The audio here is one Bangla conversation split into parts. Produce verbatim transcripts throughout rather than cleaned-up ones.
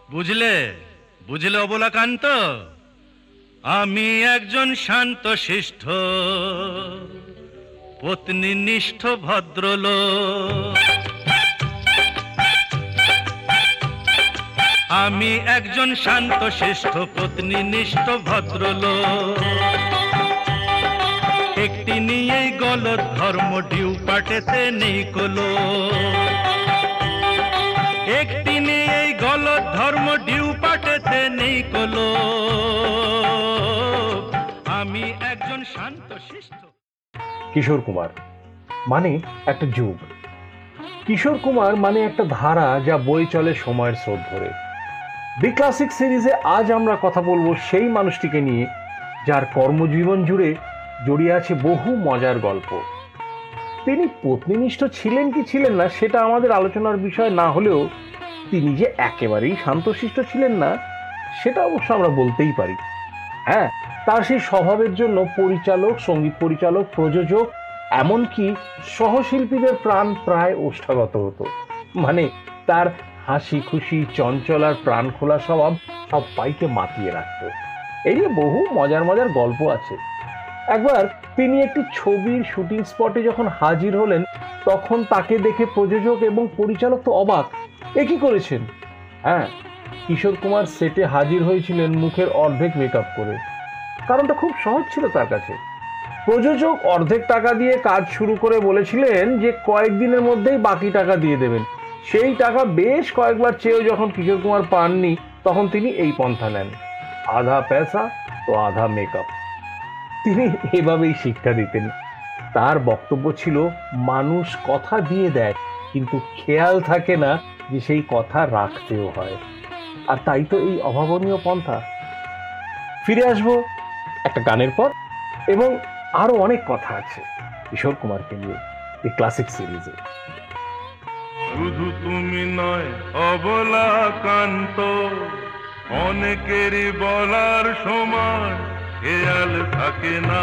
বুঝলে বুঝলে অবলাকান্ত, আমি একজন শান্ত শিষ্ট পত্নীনিষ্ঠ ভদ্রলোক। আমি একজন শান্ত শিষ্ট পত্নীনিষ্ঠ ভদ্রলোক। একটি নিয়েই গলদ ধর্ম ডিউ পাটেতে নেই কোলো। একটি নিয়েই গলদ ধর্ম ডিউ পাটেতে নেই কোলো। আমি একজন শান্ত শিষ্ট। কিশোর কুমার মানে একটা যুগ, কিশোর কুমার মানে একটা ধারা যা বই চলে সময়ের স্রোত ধরে। দি ক্লাসিক সিরিজে আজ আমরা কথা বলবো সেই মানুষটিকে নিয়ে যার কর্মজীবন জুড়ে জড়িয়ে আছে বহু মজার গল্প। তিনি পত্নীনিষ্ঠ ছিলেন কি ছিলেন না সেটা আমাদের আলোচনার বিষয় না হলেও তিনি যে একেবারেই শান্তশিষ্ট ছিলেন না সেটা অবশ্য আমরা বলতেই পারি। হ্যাঁ, তার সেই স্বভাবের জন্য পরিচালক, সঙ্গীত পরিচালক, প্রযোজক, এমনকি সহশিল্পীদের প্রাণ প্রায় ওষ্ঠাগত হতো। মানে তার হাসি খুশি, চঞ্চল আর প্রাণ খোলা স্বভাব সবাইকে মাতিয়ে রাখত। এই নিয়ে বহু মজার মজার গল্প আছে। একবার তিনি একটি ছবির শুটিং স্পটে যখন হাজির হলেন তখন তাকে দেখে প্রযোজক এবং পরিচালক তো অবাক, এ কি করেছেন? হ্যাঁ, কিশোর কুমার সেটে হাজির হয়েছিলেন মুখের অর্ধেক মেকআপ করে। কারণটা খুব সহজ ছিল তার কাছে। প্রযোজক অর্ধেক টাকা দিয়ে কাজ শুরু করে বলেছিলেন যে কয়েকদিনের মধ্যেই বাকি টাকা দিয়ে দেবেন। সেই টাকা বেশ কয়েকবার চেয়েও যখন কিশোর কুমার পাননি তখন তিনি এই পন্থা নেন, আধা পয়সা তো আধা মেকআপ। তিনি এভাবেই শিক্ষা দিতেন। তার বক্তব্য ছিল, মানুষ কথা দিয়ে দেয় কিন্তু খেয়াল থাকে না যে সেই কথা রাখতেও হয়। আর তাই তো এই অভাবনীয় পন্থা। ফিরে আসবো একটা গানের পর, এবং আরো অনেক কথা আছে কিশোর কুমারকে নিয়ে এই ক্লাসিক সিরিজে। শুধু তুমি নয় অবলাকান্ত, অনেকেরই বলার সময় খেয়াল থাকে না।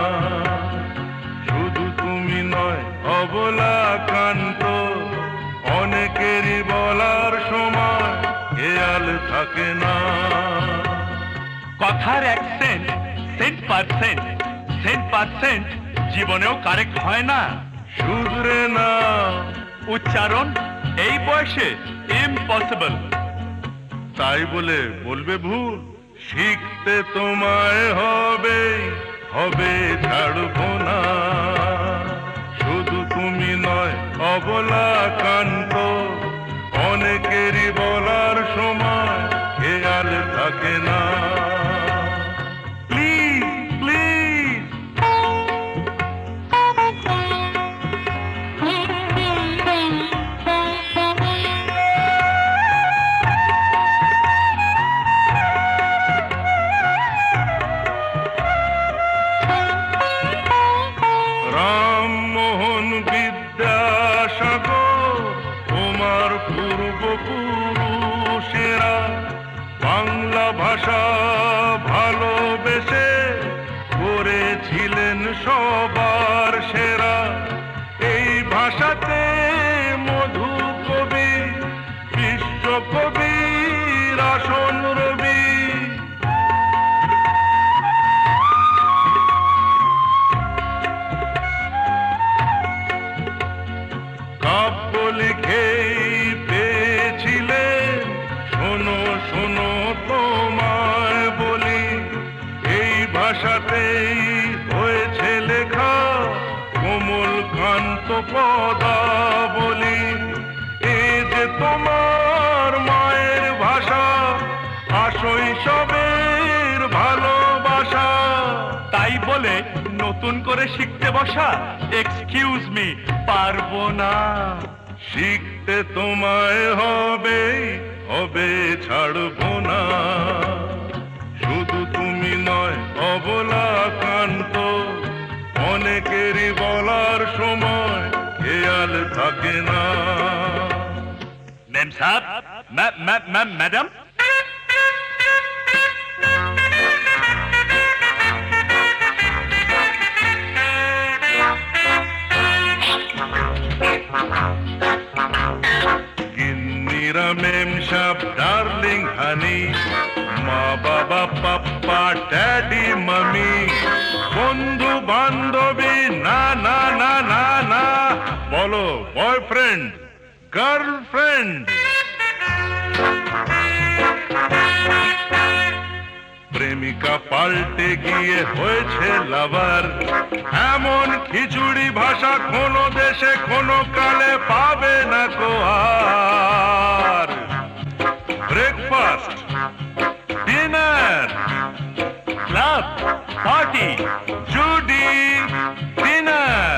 শুধু তুমি নয় অবলাকান্ত, অনেকেরই বলার সময় খেয়াল থাকে না। কথার accent cent percent cent percent জীবনেও কারেক্ট হয় না। শুধরে না উচ্চারণ এই বয়সে ইম্পসিবল। তাই বলে বলবে ভুল, শিখতে তোমায় হবে, হবে ছাড়বো না। শুধু তুমি নয় অবলাকান্ত, অনেকেরই বলার সময় খেয়াল থাকে না। প্লিজ প্লিজ রামমোহন বিদ্যাসাগর তোমার পূর্বপুরুষেরা বাংলা ভাষা ভালোবেসে করেছিলেন সবার সেরা। এই ভাষাতে মধু কবি, বিশ্বকবির আসন রবি। কাব্য লিখেই পেয়েছিলেন, শোনো শোনো তোমায় বলি, এই ভাষাতেই হয়েছে লেখা কোমল কান্ত পদাবলী। এ যে তোমার মায়ের ভাষা, শৈশবের ভালোবাসা। তাই বলে নতুন করে শিখতে বসা, এক্সকিউজ মি, পারবো না। শিখতে তোমায় হবে, হবে ছাড়বো না। শুধু তুমি নয় অবলাকান্ত, অনেকেরই বলার সময় খেয়াল থাকে না। ম্যাম সাহেব, ম্যাম ম্যাডাম, গিন্নি মিরা মেম সাব ডার্লিং হানি, মা বাবা পাপ্পা ড্যাডি মামি, বন্ধু বান্ধবী না না না না না, বলো বয়ফ্রেন্ড গার্লফ্রেন্ড। প্রেমিকা পাল্টে গিয়ে হয়েছে লাভার, এমন খিচুড়ি ভাষা কোনো দেশে কোনো কালে পাবে না কো আর। ব্রেকফাস্ট, ডিনার, ক্লাব, পার্টি, জুডি, ডিনার,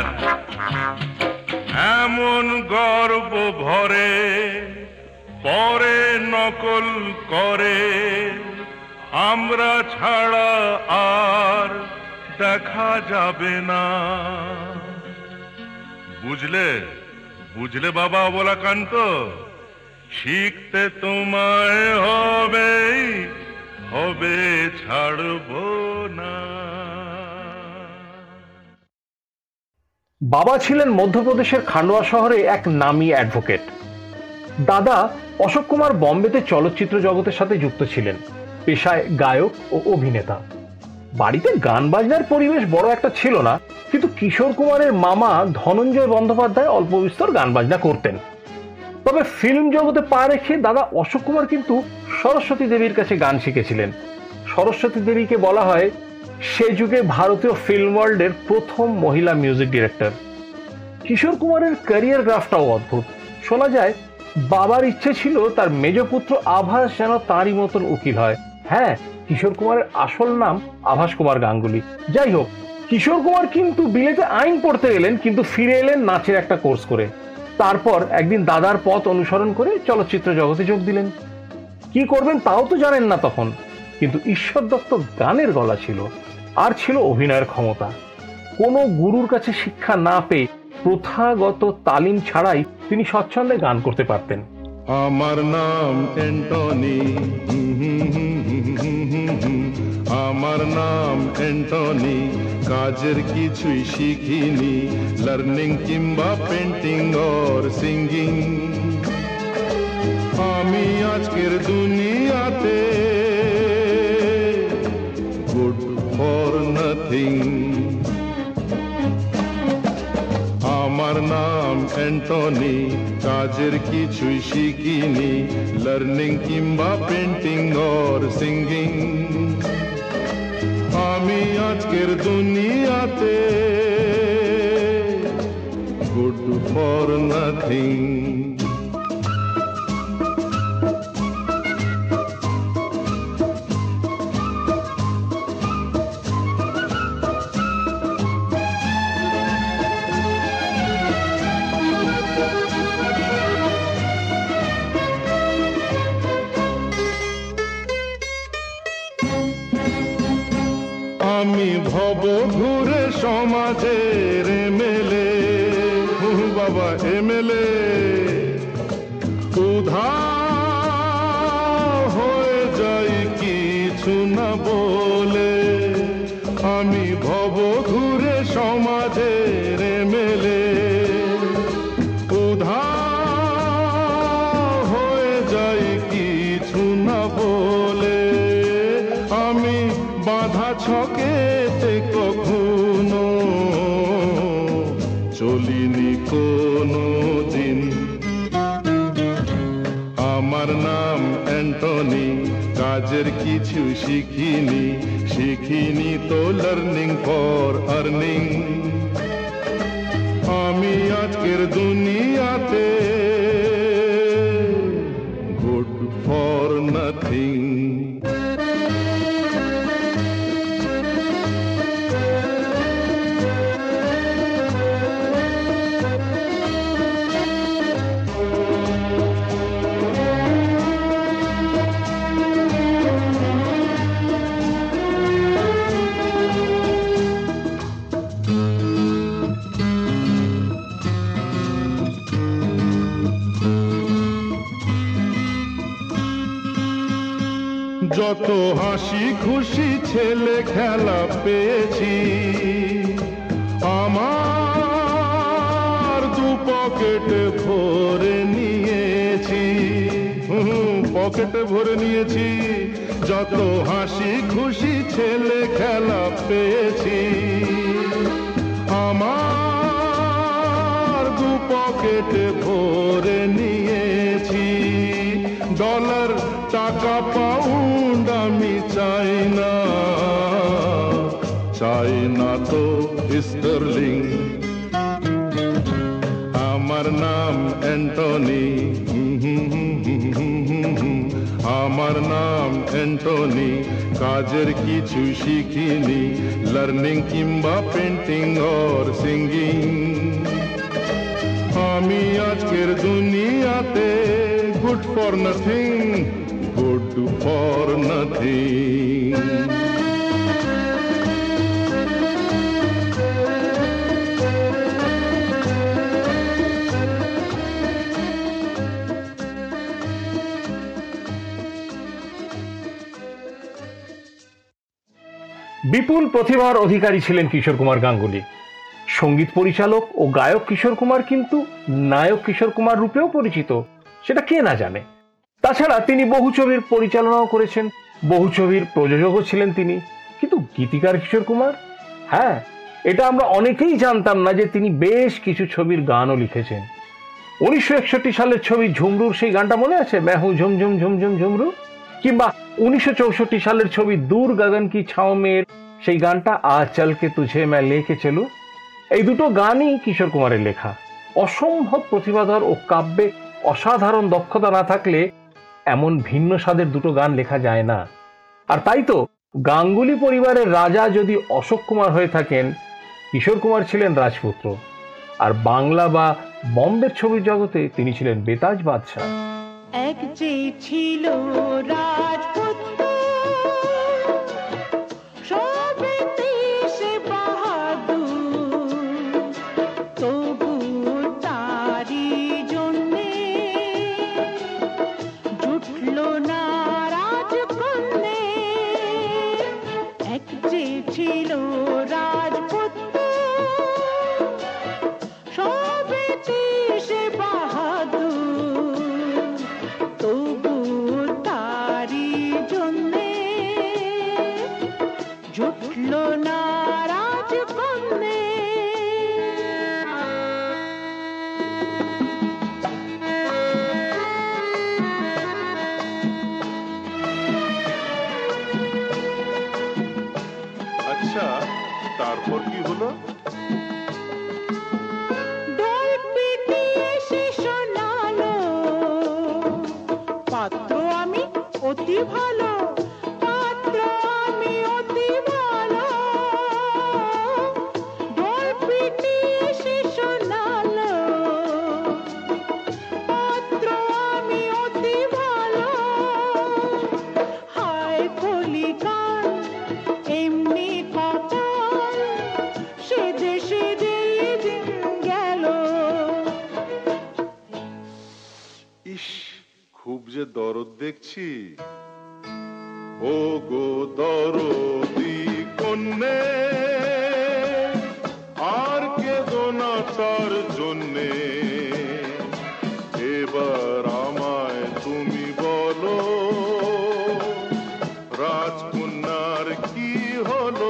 এমন গর্ব ভরে পরে নকল করে, আমরা ছাড়া আর দেখা যাবে না। বুঝলে বুঝলে বাবা অবলাকান্ত, শিখতে তোমায় হবে হবে ছাড়বো না। বাবা ছিলেন মধ্যপ্রদেশের খান্ডোয়া শহরে এক নামী অ্যাডভোকেট। দাদা অশোক কুমার বম্বেতে চলচ্চিত্র জগতের সাথে যুক্ত ছিলেন, পেশায় গায়ক ও অভিনেতা। বাড়িতে গান বাজনার পরিবেশ বড় একটা ছিল না, কিন্তু কিশোর কুমারের মামা ধনঞ্জয় বন্দ্যোপাধ্যায় অল্প বিস্তর গান বাজনা করতেন। তবে ফিল্ম জগতে পা রেখে দাদা অশোক কুমার কিন্তু সরস্বতী দেবীর কাছে গান শিখেছিলেন। সরস্বতী দেবীকে বলা হয় সে যুগে ভারতীয় ফিল্ম ওয়ার্ল্ডের প্রথম মহিলা মিউজিক ডিরেক্টর। কিশোর কুমারের ক্যারিয়ার গ্রাফটাও অদ্ভুত। শোনা যায় বাবার ইচ্ছে ছিল তার মেজ পুত্র আভাস যেন তাঁরই মতন উকিল হয়। হ্যাঁ, কিশোর কুমারের আসল নাম আভাস কুমার গাঙ্গুলি। যাই হোক, কিশোর কুমার কিন্তু বিলেতে আইন পড়তে গেলেন, কিন্তু ফিরে এলেন নাচের একটা কোর্স করে। তারপর একদিন দাদার পথ অনুসরণ করে চলচ্চিত্র জগতে যোগ দিলেন। কি করবেন তাও তো জানেন না তখন, কিন্তু ঈশ্বর দত্ত গানের গলা ছিল, আর ছিল অভিনয়ের ক্ষমতা। কোনো গুরুর কাছে শিক্ষা না পেয়ে প্রথাগত তালিম ছাড়াই তিনি স্বচ্ছন্দে গান করতে পারতেন। আমার নাম অ্যান্টনি, আমার নাম অ্যান্টনি, কাজের কিছুই শিখিনি, লার্নিং কিংবা পেন্টিং অর সিঙ্গিং। আমি আজকের দুনিয়াতে গুড ফর নাথিং। আমার নাম অ্যান্টনি, কাজের কিছুই শিখিনি, লার্নিং কিংবা পেন্টিং অর সিঙ্গিং। আমি আজকের দুনিয়াতে গুড ফর নাথিং। আমি ভব ঘুরে সমাজের এমএলএ, বাবা এমএলএ, উধাও হয়ে যাই কিছু না বলে। আমি ভব ঘুরে সমাজের এমএলএ, উধাও হয়ে যাই কিছু না বলে। আমি বাধা ছকেতে কখনো চলিনি কোনো দিন। আমার নাম অ্যান্টনি, কাজের কিছু শিখিনি, শিখিনি তো লার্নিং ফর আর্নিং। আমি আজকের দুনিয়াতে গুড ফর নাথিং। যত হাসি খুশি ছেলে খেলা পেয়েছি, আমার দু পকেটে ভরে নিয়েছি। পকেটে ভরে নিয়েছি, যত হাসি খুশি ছেলে খেলা পেয়েছি। আমার দু পকেটে ভরে নিয়েছি ডলার, টাকা, পাউন্ড আমি চাই না, চাই না তো স্টার্লিং। আমার নাম অ্যান্টনি, আমার নাম অ্যান্টনি, কাজের কিছু শিখিনি, লার্নিং কিংবা পেন্টিং অর সিঙ্গিং। আমি আজকের দুনিয়াতে good for nothing, good for nothing. বিপুল প্রতিভার অধিকারী ছিলেন কিশোর কুমার গাঙ্গুলি। সঙ্গীত পরিচালক ও গায়ক কিশোর কুমার কিন্তু নায়ক কিশোর কুমার রূপেও পরিচিত, সেটা কে না জানে। তাছাড়া তিনি বহু ছবির পরিচালনাও করেছেন, বহু ছবির প্রযোজকও ছিলেন তিনি। কিন্তু গীতিকার কিশোর কুমার, হ্যাঁ, এটা আমরা অনেকেই জানতাম না যে তিনি বেশ কিছু ছবির গানও লিখেছেন। উনিশশো একষট্টি সালের ছবি ঝুমরুর সেই গানটা মনে আছে, মেহু ঝুমঝুম ঝুমঝুম ঝুমরু? কিংবা উনিশশো চৌষট্টি সালের ছবি দূর গগন কি ছাও মের সেই গানটা আজ চলকে তুঝে ম্যায় লেকে চলু? এই দুটো গানই কিশোর কুমারের লেখা। অসম্ভব প্রতিভাধর ও কাব্যে অসাধারণ দক্ষতা না থাকলে এমন ভিন্ন স্বাদের দুটো গান লেখা যায় না। আর তাই তো গাঙ্গুলি পরিবারের রাজা যদি অশোক কুমার হয়ে থাকেন, কিশোর কুমার ছিলেন রাজপুত্র। আর বাংলা বা বম্বের ছবির জগতে তিনি ছিলেন বেতাজ বাদশাহ। এক যে ছিল রাজপুত্র, সবেতে সে বাহাদুর, তবু তারি জন্যে জুটল না রাজকন্যে। এক যে ছিল রাজপুত্র, সবেতে সে বাহাদুর, তবু তারি জন্যে জুটল না রাজকন্যে। আচ্ছা, তারপর কি হলো? ঢোল পিটিয়ে সে শোনালো, পাত্র আমি অতি ভালো, পাত্র আমি অতি ভালো। ঢোল পিটিয়ে সে শোনালো, পাত্র আমি অতি ভালো। হায় কলিকাল এমনি কপাল, সে দেশে দিয়ে দিন গেল। ইস, খুব যে দরদ দেখছি। ও গো দরদি কন্যে, আর কেঁদো না তার জন্যে। এবার আমায় তুমি বলো, রাজকন্যার কি হলো?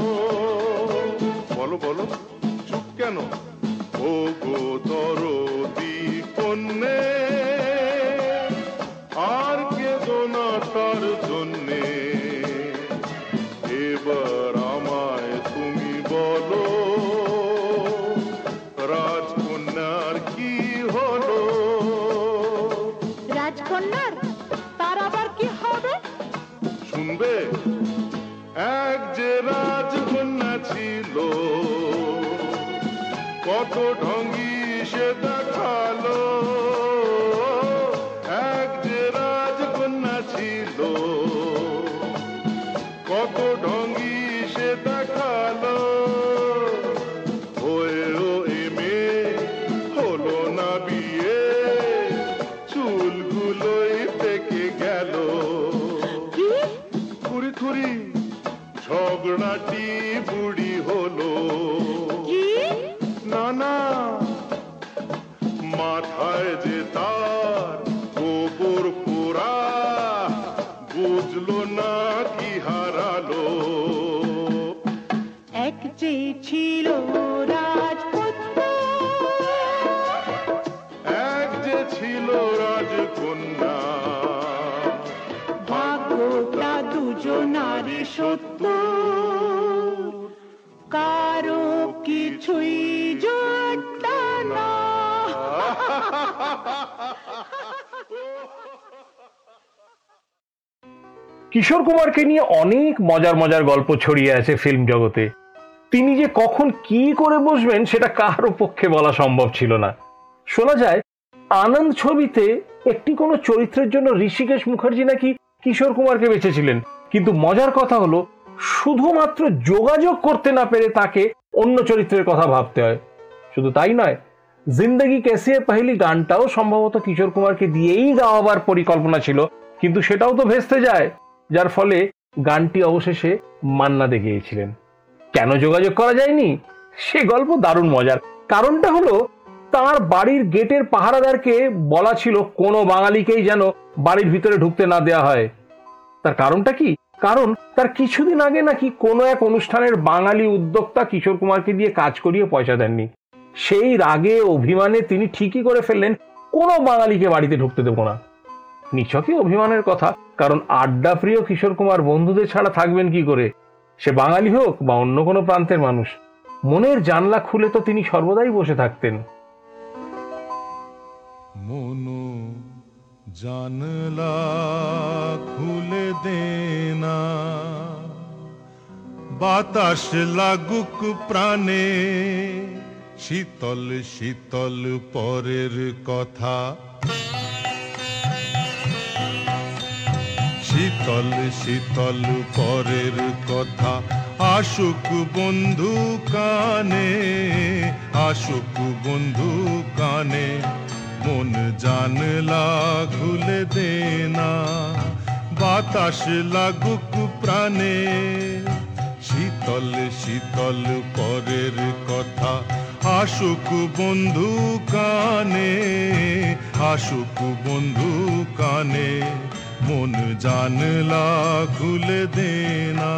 বলো বলো, চুপ কেন? ও গো দরদি কন্যে, আর কেঁদো না তার জন্যে। এবার আমায় তুমি বলো, রাজকন্যার কি হলো? রাজকন্যা যে ছিল রাজপুত্র, এক যে ছিল রাজকন্যা, ভাগ্যটা দুজনারই সত্য, কারো কিছুই জোটটা না। কিশোর কুমারকে নিয়ে অনেক মজার মজার গল্প ছড়িয়ে আছে ফিল্ম জগতে। তিনি যে কখন কি করে বসবেন সেটা কারো পক্ষে বলা সম্ভব ছিল না। শোনা যায় আনন্দ ছবিতে একটি কোনো চরিত্রের জন্য ঋষিকেশ মুখার্জি নাকি কিশোর কুমারকে বেছেছিলেন, কিন্তু মজার কথা হলো শুধুমাত্র যোগাযোগ করতে না পেরে তাকে অন্য চরিত্রের কথা ভাবতে হয়। শুধু তাই নয়, জিন্দগি কেসি হ্যায় পহলি গানটাও সম্ভবত কিশোর কুমারকে দিয়েই গাওয়াবার পরিকল্পনা ছিল, কিন্তু সেটাও তো ভেস্তে যায়, যার ফলে গানটি অবশেষে মান্না দে গেয়েছিলেন। কেন যোগাযোগ করা যায়নি সে গল্প দারুণ মজার। কারণটা হলো তার বাড়ির গেটের পাহারাদারকে বলা ছিল কোনো বাঙালিকেই যেন বাড়ির ভিতরে ঢুকতে না দেওয়া হয়। তার কারণটা কি? কারণ তার কিছুদিন আগে নাকি কোনো এক অনুষ্ঠানের বাঙালি উদ্যোক্তা কিশোর কুমারকে দিয়ে কাজ করিয়ে পয়সা দেননি। সেই রাগে অভিমানে তিনি ঠিকই করে ফেললেন কোনো বাঙালিকে বাড়িতে ঢুকতে দেব না। নিছকই অভিমানের কথা, কারণ আড্ডা প্রিয় কিশোর কুমার বন্ধুদের ছাড়া থাকবেন কি করে, সে বাঙালি হোক বা অন্য কোনো প্রান্তের মানুষ। মনের জানলা খুলে তো তিনি সর্বদাই বসে থাকতেন। মনো জানলা খুলে দেনা, বাতাস লাগুক প্রাণে, শীতল শীতল পরের কথা, শীতল শীতল পরের কথা, আসুক বন্ধু কানে, আসুক বন্ধু কানে, মন জানলা খুলে দেনা, বাতাস লাগুক প্রাণে, শীতল শীতল পরের কথা, আসুক বন্ধু কানে, আসুক বন্ধু কানে, মন জানলা খুলে দেনা।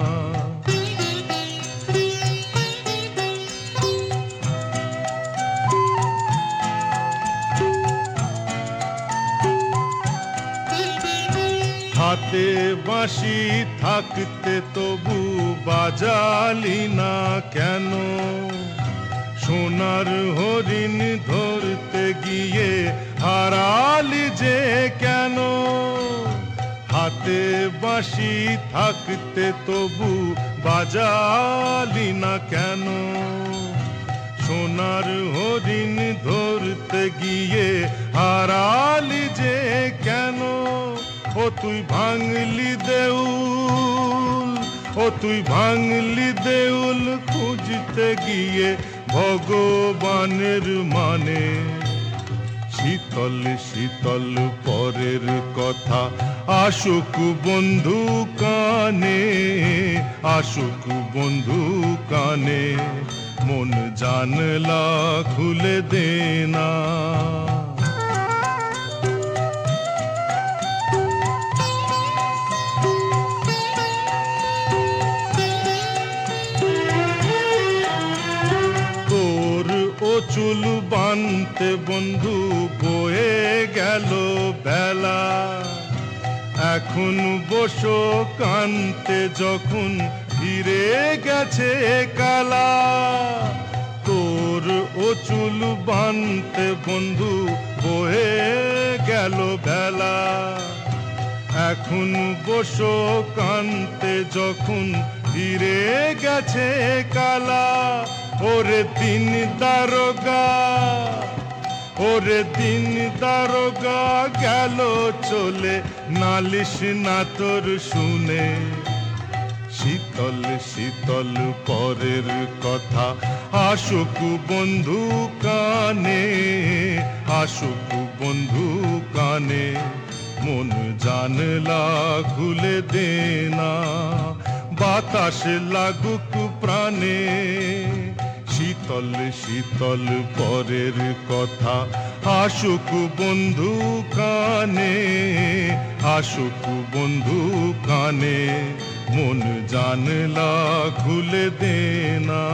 হাতে বাঁশি থাকতে তবু বাজালি না কেন, সোনার হরিণ ধরতে গিয়ে হারালি যে কেন, হাতে বাঁশি থাকতে তবু বাজালি না কেন, সোনার হরিণ ধরতে গিয়ে হারালি যে কেন, ও তুই ভাঙলি দেউল, ও তুই ভাঙলি দেউল, খুঁজতে গিয়ে ভগবানের মানে, শীতল শীতল পরের কথা, আসুক বন্ধু কানে, আসুক বন্ধু কানে, মন জানলা খুলে দেনা। চুল বানতে বন্ধু বয়ে গেল বেলা, এখন বসো কানতে যখন ফিরে গেছে কালা, তোর ও চুল বানতে বন্ধু বয়ে গেল বেলা, এখন বসো কানতে যখন ফিরে গেছে কালা, ওরে দিন দারোগা, ওরে দিন দারোগা গেল চলে, নালিশ না তোর শুনে, শীতল শীতল পরের কথা, আসুক বন্ধু কানে, আসুক বন্ধু কানে, মন জানলা খুলে দেনা, বাতাস লাগুক প্রাণে, শীতল শীতল পরের কথা, আসুক বন্ধু কানে, আসুক বন্ধু কানে, মন জানলা খুলে দে না।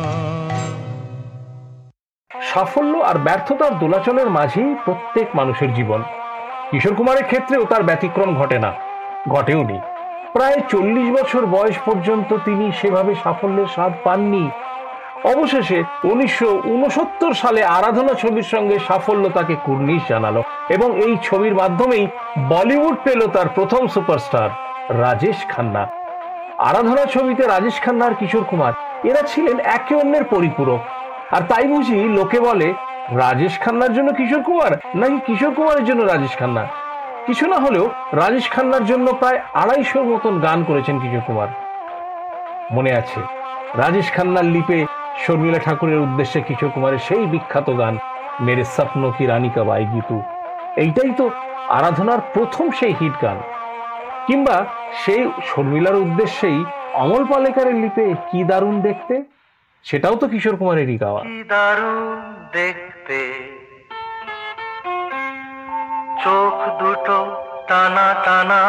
সাফল্য আর ব্যর্থতার দোলাচলের মাঝেই প্রত্যেক মানুষের জীবন। কিশোর কুমারের ক্ষেত্রেও তার ব্যতিক্রম ঘটে না, ঘটেও নি। প্রায় চল্লিশ বছর বয়স পর্যন্ত তিনি সেভাবে সাফল্যের স্বাদ পাননি। অবশেষে উনিশশো উনসত্তর সালে আরাধনা ছবির সঙ্গে সাফল্য তাকে কুর্নিশ জানালো এবং এই ছবির মাধ্যমেই বলিউড পেল তার প্রথম সুপারস্টার রাজেশ খান্না। আরাধনা ছবিতে রাজেশ খান্না আর কিশোর কুমার এরা ছিলেন একে অন্যের পরিপূরক। আর তাই বুঝি লোকে বলে রাজেশ খান্নার জন্য কিশোর কুমার নাকি কিশোর কুমারের জন্য রাজেশ খান্না। কিছু না হলেও রাজেশ খান্নার জন্য প্রায় আড়াইশোর মতন গান করেছেন কিশোর কুমার। মনে আছে রাজেশ খান্নার লিপে শর্মিলা ঠাকুরের উদ্দেশ্যে কিশোর কুমারের সেই বিখ্যাত গান মেরে স্বপ্ন কি রানী কব আয়েগি তু। এইটাই তো আরাধনার প্রথম সেই হিট গান। কিংবা সেই শর্মিলার উদ্দেশ্যেই অমল পালেকারের লিপে কি দারুণ দেখতে, সেটাও তো কিশোর কুমারেরই গাওয়া। কি দারুণ দেখতে, চোখ দুটো টানা টানা,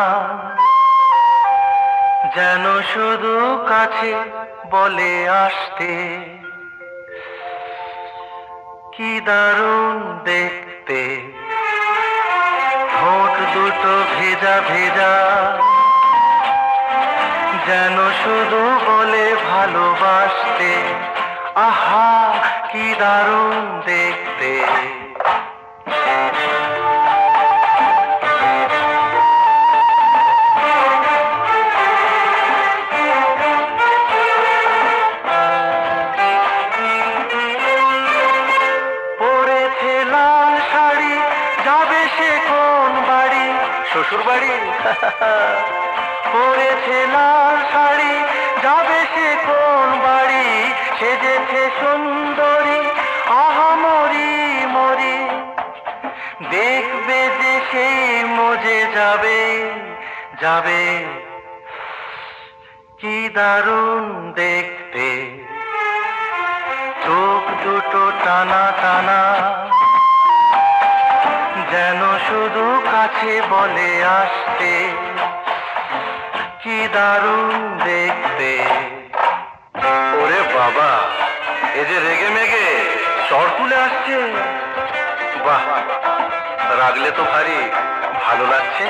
যেন শুধু কাছে বলে আসতে। কি দারুণ দেখতে, ঠোঁট দুটো ভেজা ভেজা, যেন শুধু বলে ভালোবাসতে। আহা কি দারুণ দেখতে। পরেছে লাল শাড়ি, যাবে সে কোন বাড়ি? শ্বশুর বাড়ি। পরেছে লাল শাড়ি, যাবে সে কোন বাড়ি? সেজেছে সুন্দরী, আহা মরি মরি, দেখবে যে সেই মজে যাবে যাবে। কি দারুণ দেখতে, চোখ দুটো টানা টানা, যেন শুধু কাছে বলে আসতে। কি দারুণ দেখতে। ওরে বাবা, এ যে রেগে মেগে চড় তুলে আসছে। বাহ, রাগলে তো ভারী ভালো লাগছে।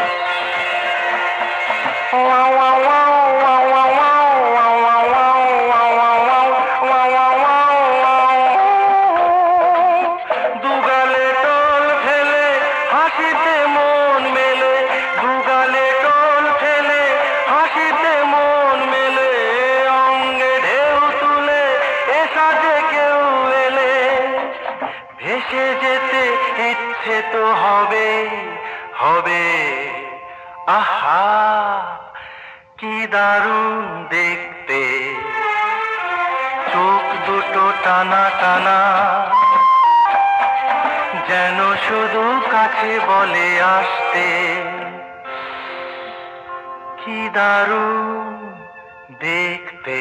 দুগালে টল ফেলে হাসিতে মন মেলে, দুগালে টল ফেলে হাসিতে মন মেলে, অঙ্গে ঢেউ তুলে এসা যে কেউ এলে, ভেসে যেতে ইচ্ছে তো হবে হবে। আহা কি দারুণ দেখতে, চোখ দুটো টানা টানা, যেন শুধু কাছে বলে আসতে। কি দারুণ দেখতে।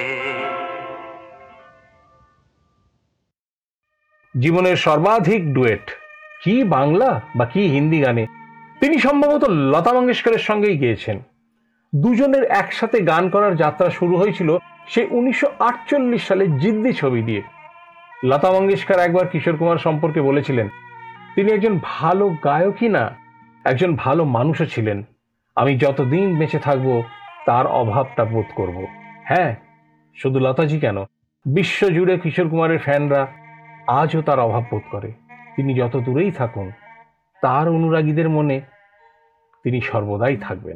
জীবনের সর্বাধিক ডুয়েট, কি বাংলা বা কি হিন্দি গানে। তিনি সম্ভবত লতা মঙ্গেশকরের সঙ্গেই গেয়েছেন। দুজনের একসাথে গান করার যাত্রা শুরু হয়েছিল সেই উনিশশো আটচল্লিশ সালে জিদ্দি ছবি দিয়ে। লতা মঙ্গেশকর একবার কিশোর কুমার সম্পর্কে বলেছিলেন, তিনি একজন ভালো গায়কই না, একজন ভালো মানুষও ছিলেন। আমি যতদিন বেঁচে থাকব তার অভাবটা বোধ করব। হ্যাঁ, শুধু লতাজি কেন, বিশ্ব জুড়ে কিশোর কুমারের ফ্যানরা আজও তার অভাব বোধ করে। তিনি যত দূরেই থাকুন, তার অনুরাগীদের মনে তিনি সর্বদাই থাকবেন।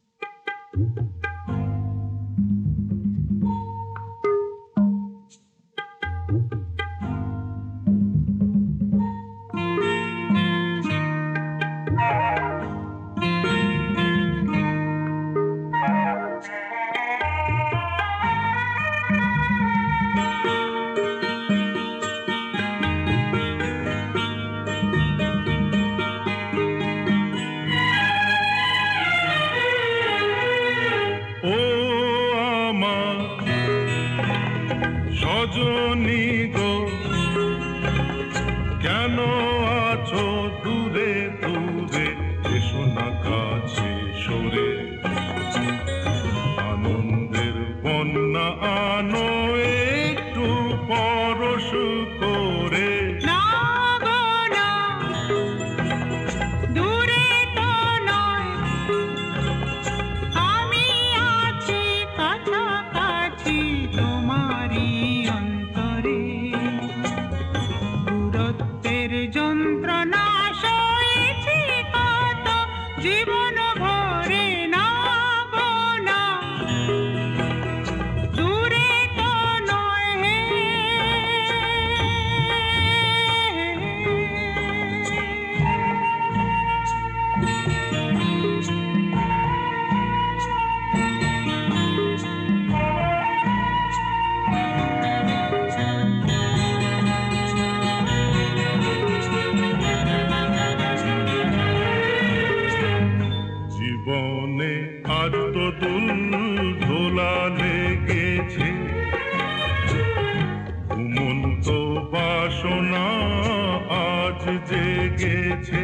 সজনী গো, কেন আছো দূরে দূরে, এসো না কাছে সরে, আনন্দে আজ তো দুল দোলা লেগেছে, ঘুমন্ত বাসনা আজ জেগেছে।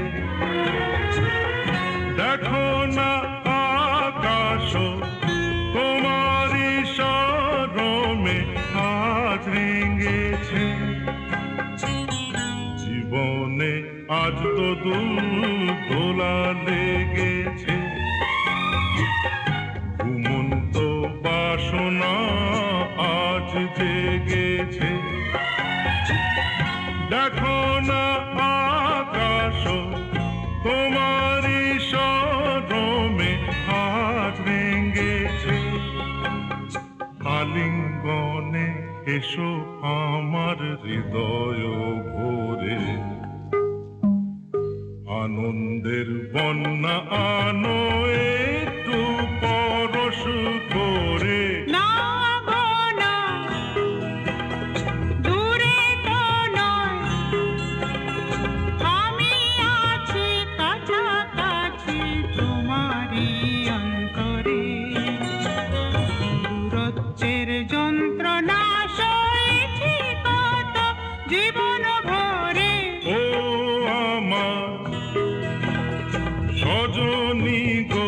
দেখো না আকাশ তোমারই শরমে আজ রেঙেছে, জীবনে আজ তো দুল দোলা লেগেছে, ঘুমন্ত বাসনা আজ জেগেছে। দেখো না আকাশ তোমারই শরমে আজ রেঙেছে, আলিঙ্গনে এসো আমার হৃদয় ভরে, আনন্দের বন্যা আনো একটু পরশ করে। না গো না, দূরে তো নয়, আমি আছি কাছাকাছি তোমারই অন্তরে। দূরত্বের যন্ত্রণা সয়েছি কত জীবন ভরে। ও আমার সজনী গো,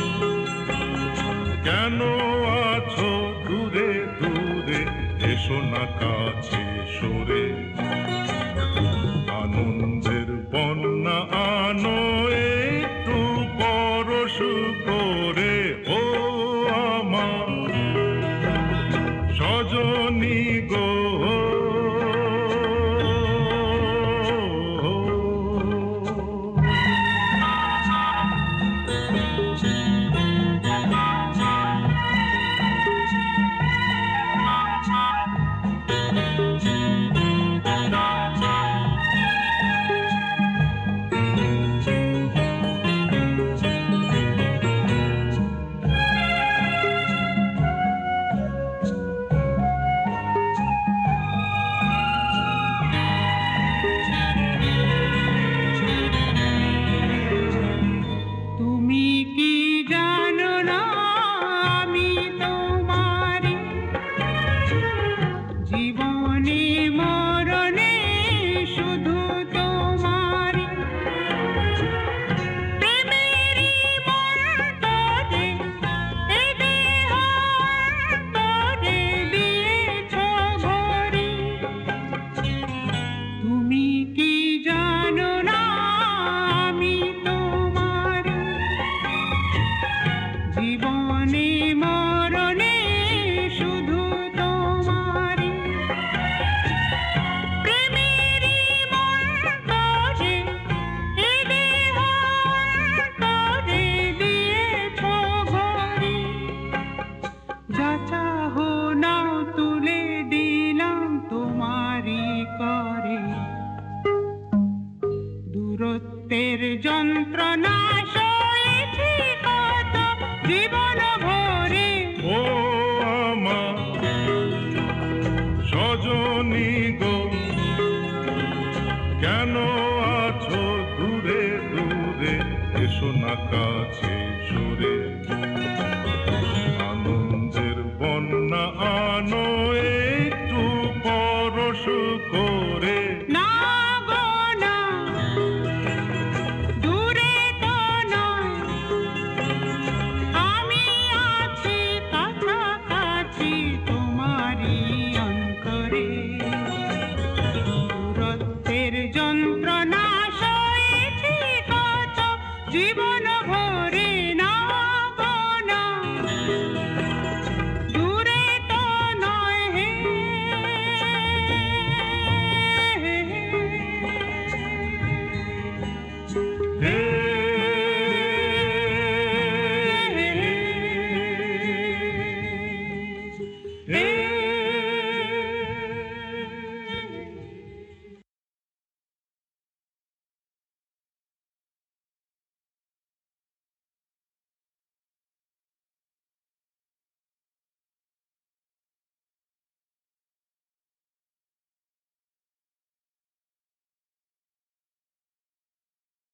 কেন আছো দূরে দূরে, এসো না কাছে সরে, আনন্দের বন্যা আনো একটু পরশ করে। ও আমার সজনী গো, তুমি কি জানো না আমি তোমারি, জীবনে মরণে শুধু তোমারি। প্রেমেরই মন্তরে এ দেহ অন্তরে দিয়েছ ভরি। তুমি কি জানো না আমি তোমারি, জীবনে মরণে শুধু তোমারি। প্রেমেরই মন্তরে এ দেহ অন্তরে দিয়েছ ভরি। যা চাহো নাও তুলে দিলাম তোমারি করে। দূরত্বের যন্ত্রণা সয়েছি কত জীবন ভরে। ও আমার সজনী গো, কেন আছো দূরে দূরে, এসো না কাছে সরে, আনন্দের বন্যা আনো একটু পরশ করে। না গো না, দূরে তো নয়, আমি আছি কাছাকাছি তোমারই অন্তরে। দূরত্বের যন্ত্রণা সয়েছি কত জীবন